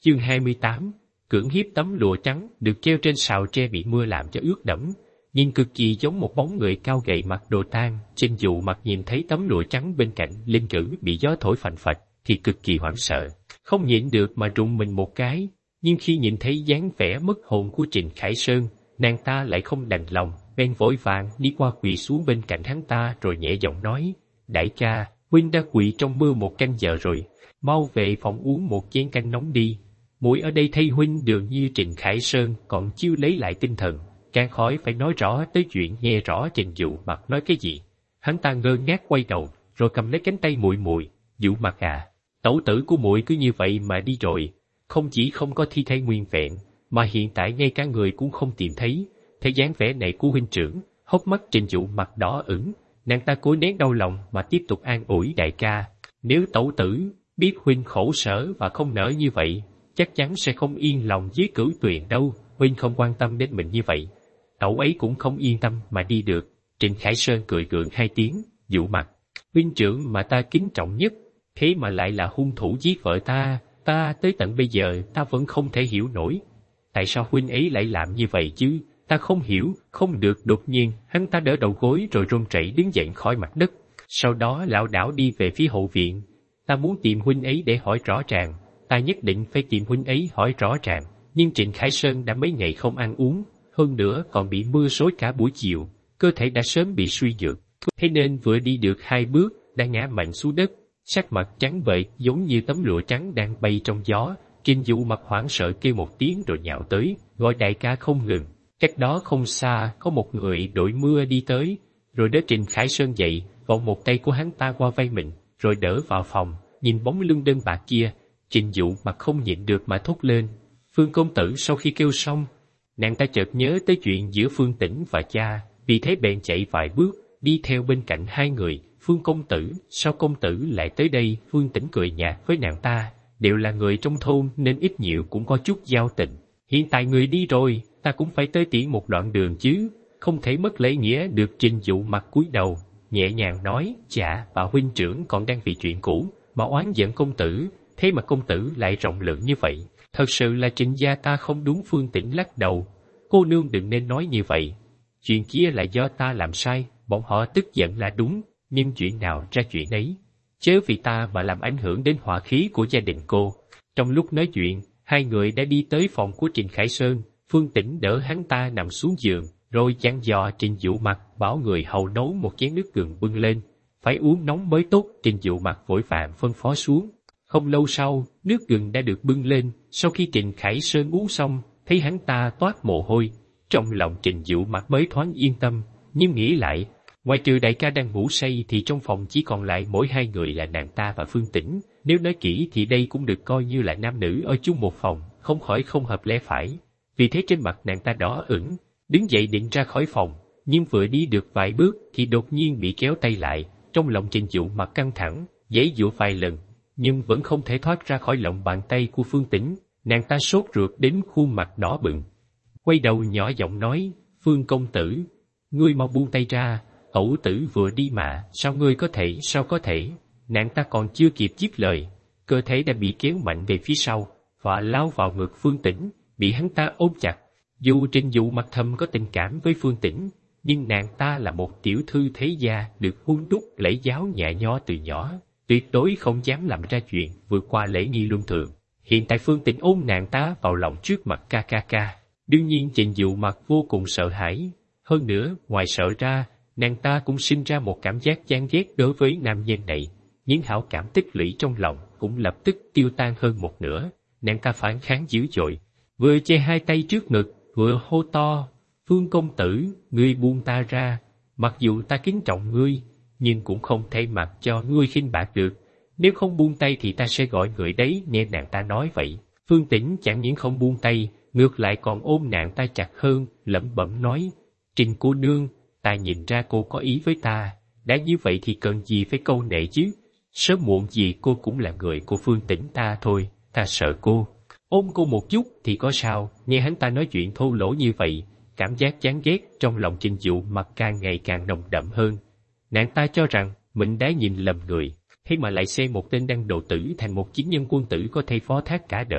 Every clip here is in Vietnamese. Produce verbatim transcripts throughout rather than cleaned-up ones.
Chương hai mươi tám. Cưỡng hiếp. Tấm lụa trắng được treo trên sào tre bị mưa làm cho ướt đẫm, nhìn cực kỳ giống một bóng người cao gầy mặc đồ tang. Trên dụ mặt nhìn thấy tấm lụa trắng bên cạnh linh cữu bị gió thổi phành phạch thì cực kỳ hoảng sợ, không nhịn được mà rùng mình một cái. Nhưng khi nhìn thấy dáng vẻ mất hồn của Trịnh Khải Sơn, nàng ta lại không đành lòng, bèn vội vàng đi qua quỳ xuống bên cạnh hắn ta rồi nhẹ giọng nói: Đại ca, huynh đã quỳ trong mưa một canh giờ rồi, mau về phòng uống một chén canh nóng đi. Muội ở đây thay huynh dường như Trịnh Khải Sơn còn chưa lấy lại tinh thần, càng khỏi phải nói rõ tới chuyện nghe rõ Trình Dụ Mặt nói cái gì. Hắn ta ngơ ngác quay đầu, rồi cầm lấy cánh tay muội muội. Dụ Mặt à, tẩu tử của muội cứ như vậy mà đi rồi, không chỉ không có thi thể nguyên vẹn, mà hiện tại ngay cả người cũng không tìm thấy. Thấy dáng vẻ này của huynh trưởng, hốc mắt Trình Dụ Mặt đỏ ửng, nàng ta cố nén đau lòng mà tiếp tục an ủi: Đại ca, nếu tẩu tử biết huynh khổ sở và không nỡ như vậy, chắc chắn sẽ không yên lòng với Cửu Tuyền đâu. Huynh không quan tâm đến mình như vậy, tẩu ấy cũng không yên tâm mà đi được. Trịnh Khải Sơn cười gượng hai tiếng: Dụ Mặt, huynh trưởng mà ta kính trọng nhất, thế mà lại là hung thủ giết vợ ta. Ta tới tận bây giờ ta vẫn không thể hiểu nổi, tại sao huynh ấy lại làm như vậy chứ? Ta không hiểu, không được. Đột nhiên hắn ta đỡ đầu gối rồi run rẩy đứng dậy khỏi mặt đất, sau đó lảo đảo đi về phía hậu viện. Ta muốn tìm huynh ấy để hỏi rõ ràng, ta nhất định phải tìm huynh ấy hỏi rõ ràng. Nhưng Trịnh Khải Sơn đã mấy ngày không ăn uống, hơn nữa còn bị mưa xối cả buổi chiều, cơ thể đã sớm bị suy nhược, thế nên vừa đi được hai bước đã ngã mạnh xuống đất, sắc mặt trắng bệch giống như tấm lụa trắng đang bay trong gió. Trình Dụ Mặt hoảng sợ kêu một tiếng rồi nhào tới, gọi đại ca không ngừng. Cách đó không xa có một người đội mưa đi tới, rồi đỡ Trịnh Khải Sơn dậy, vòng một tay của hắn ta qua vai mình, rồi đỡ vào phòng. Nhìn bóng lưng đơn bạc kia, Trình Dụ Mặt không nhịn được mà thốt lên: Phương công tử. Sau khi kêu xong, nàng ta chợt nhớ tới chuyện giữa Phương Tĩnh và cha, vì thế bèn chạy vài bước đi theo bên cạnh hai người. Phương công tử, sao công tử lại tới đây? Phương Tĩnh cười nhạt với nàng ta: Đều là người trong thôn nên ít nhiều cũng có chút giao tình. Hiện tại người đi rồi, ta cũng phải tới tiễn một đoạn đường chứ, không thể mất lễ nghĩa được. Trình Dụ Mặt cúi đầu, nhẹ nhàng nói: Chà, bà huynh trưởng còn đang vì chuyện cũ mà oán giận công tử, thế mà công tử lại rộng lượng như vậy. Thật sự là Trịnh gia ta không đúng. Phương Tĩnh lắc đầu: Cô nương đừng nên nói như vậy, chuyện kia là do ta làm sai, bọn họ tức giận là đúng, nhưng chuyện nào ra chuyện ấy, chớ vì ta mà làm ảnh hưởng đến hòa khí của gia đình cô. Trong lúc nói chuyện, hai người đã đi tới phòng của Trịnh Khải Sơn. Phương Tĩnh đỡ hắn ta nằm xuống giường, rồi dặn dò Trình Dụ Mặt bảo người hầu nấu một chén nước gừng bưng lên, phải uống nóng mới tốt. Trình Dụ Mặt vội vàng phân phó xuống. Không lâu sau, nước gừng đã được bưng lên. Sau khi Trịnh Khải Sơn uống xong, thấy hắn ta toát mồ hôi, trong lòng Trình Dụ Mặt mới thoáng yên tâm. Nhưng nghĩ lại, ngoài trừ đại ca đang ngủ say thì trong phòng chỉ còn lại mỗi hai người là nàng ta và Phương Tĩnh. Nếu nói kỹ thì đây cũng được coi như là nam nữ ở chung một phòng, không khỏi không hợp lẽ phải. Vì thế trên mặt nàng ta đỏ ửng, đứng dậy định ra khỏi phòng, nhưng vừa đi được vài bước thì đột nhiên bị kéo tay lại. Trong lòng Trình Dụ Mặt căng thẳng, giãy giụa vài lần, nhưng vẫn không thể thoát ra khỏi lòng bàn tay của Phương Tĩnh. Nàng ta sốt ruột đến khuôn mặt đỏ bừng, quay đầu nhỏ giọng nói: Phương công tử, ngươi mau buông tay ra, ẩu tử vừa đi mà, sao ngươi có thể, sao có thể. Nàng ta còn chưa kịp dứt lời, cơ thể đã bị kéo mạnh về phía sau và lao vào ngực Phương Tĩnh, bị hắn ta ôm chặt. Dù Trình Dụ Mặt thầm có tình cảm với Phương Tĩnh, nhưng nàng ta là một tiểu thư thế gia được hun đúc lễ giáo nhẹ nhó từ nhỏ, tuyệt đối không dám làm ra chuyện vượt qua lễ nghi luân thường. Hiện tại Phương Tĩnh ôm nàng ta vào lòng trước mặt ca ca ca, đương nhiên Trình Dụ Mặt vô cùng sợ hãi. Hơn nữa, ngoài sợ ra, nàng ta cũng sinh ra một cảm giác chán ghét đối với nam nhân này. Những hảo cảm tích lũy trong lòng cũng lập tức tiêu tan hơn một nửa. Nàng ta phản kháng dữ dội, vừa che hai tay trước ngực, vừa hô to: Phương công tử, ngươi buông ta ra. Mặc dù ta kính trọng ngươi, nhưng cũng không thể mặc cho ngươi khinh bạc được. Nếu không buông tay thì ta sẽ gọi người đấy. Nghe nàng ta nói vậy, Phương Tĩnh chẳng những không buông tay, ngược lại còn ôm nàng ta chặt hơn, lẩm bẩm nói: Trình cô nương, ta nhìn ra cô có ý với ta, đã như vậy thì cần gì phải câu nệ chứ. Sớm muộn gì cô cũng là người của Phương Tĩnh ta thôi, ta sợ cô. Ôm cô một chút thì có sao. Nghe hắn ta nói chuyện thô lỗ như vậy, cảm giác chán ghét trong lòng Trình Dụ Mặt càng ngày càng nồng đậm hơn. Nàng ta cho rằng mình đã nhìn lầm người, thế mà lại xem một tên đăng đồ tử thành một chính nhân quân tử có thể phó thác cả đời.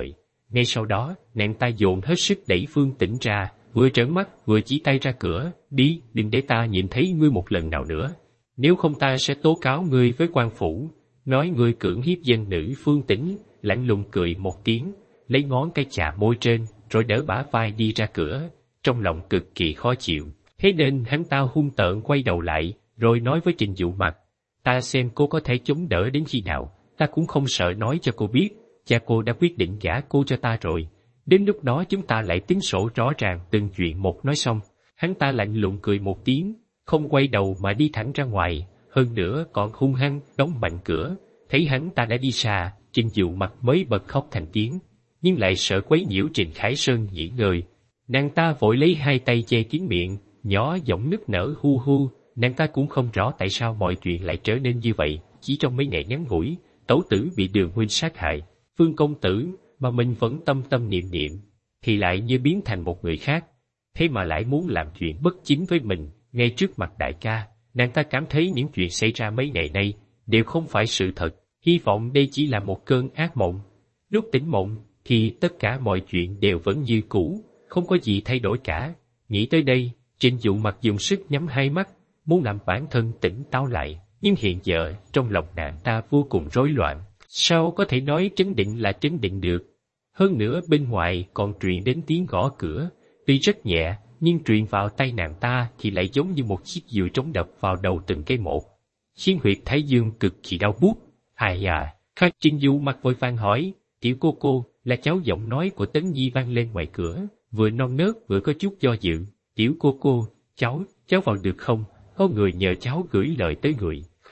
Ngay sau đó, nàng ta dồn hết sức đẩy Phương Tĩnh ra, vừa trợn mắt vừa chỉ tay ra cửa, đi, đừng để ta nhìn thấy ngươi một lần nào nữa. Nếu không ta sẽ tố cáo ngươi với quan phủ, nói ngươi cưỡng hiếp dân nữ. Phương Tĩnh lạnh lùng cười một tiếng, lấy ngón cái chà môi trên, rồi đỡ bả vai đi ra cửa, trong lòng cực kỳ khó chịu. Thế nên hắn ta hung tợn quay đầu lại, rồi nói với Trình Dụ Mặc, ta xem cô có thể chống đỡ đến khi nào, ta cũng không sợ nói cho cô biết, cha cô đã quyết định gả cô cho ta rồi. Đến lúc đó chúng ta lại tính sổ rõ ràng từng chuyện một. Nói xong, hắn ta lạnh lùng cười một tiếng, không quay đầu mà đi thẳng ra ngoài, hơn nữa còn hung hăng đóng mạnh cửa. Thấy hắn ta đã đi xa, Trình Dụ Mặc mới bật khóc thành tiếng, nhưng lại sợ quấy nhiễu Trình Khải Sơn nghỉ ngơi. Nàng ta vội lấy hai tay che kín miệng, nhỏ giọng nức nở hu hu. Nàng ta cũng không rõ tại sao mọi chuyện lại trở nên như vậy. Chỉ trong mấy ngày ngắn ngủi, tẩu tử bị Đường huynh sát hại, Phương công tử mà mình vẫn tâm tâm niệm niệm, thì lại như biến thành một người khác. Thế mà lại muốn làm chuyện bất chính với mình, ngay trước mặt đại ca. Nàng ta cảm thấy những chuyện xảy ra mấy ngày nay đều không phải sự thật, hy vọng đây chỉ là một cơn ác mộng. Lúc tỉnh mộng thì tất cả mọi chuyện đều vẫn như cũ, không có gì thay đổi cả. Nghĩ tới đây, Trình Dụ Mặc dùng sức nhắm hai mắt, muốn làm bản thân tỉnh táo lại, nhưng hiện giờ trong lòng nàng ta vô cùng rối loạn, sao có thể nói trấn định là trấn định được. Hơn nữa bên ngoài còn truyền đến tiếng gõ cửa, tuy rất nhẹ, nhưng truyền vào tay nàng ta thì lại giống như một chiếc dùi trống đập vào đầu từng cái một. Xuyên huyệt thái dương cực kỳ đau buốt. Ai à, Khắc Trình Dụ Mặc vội vàng hỏi, tiểu cô cô, là cháu. Giọng nói của Tấn Nhi vang lên ngoài cửa, vừa non nớt vừa có chút do dự. Tiểu cô cô, cháu, cháu vào được không? Có người nhờ cháu gửi lời tới người.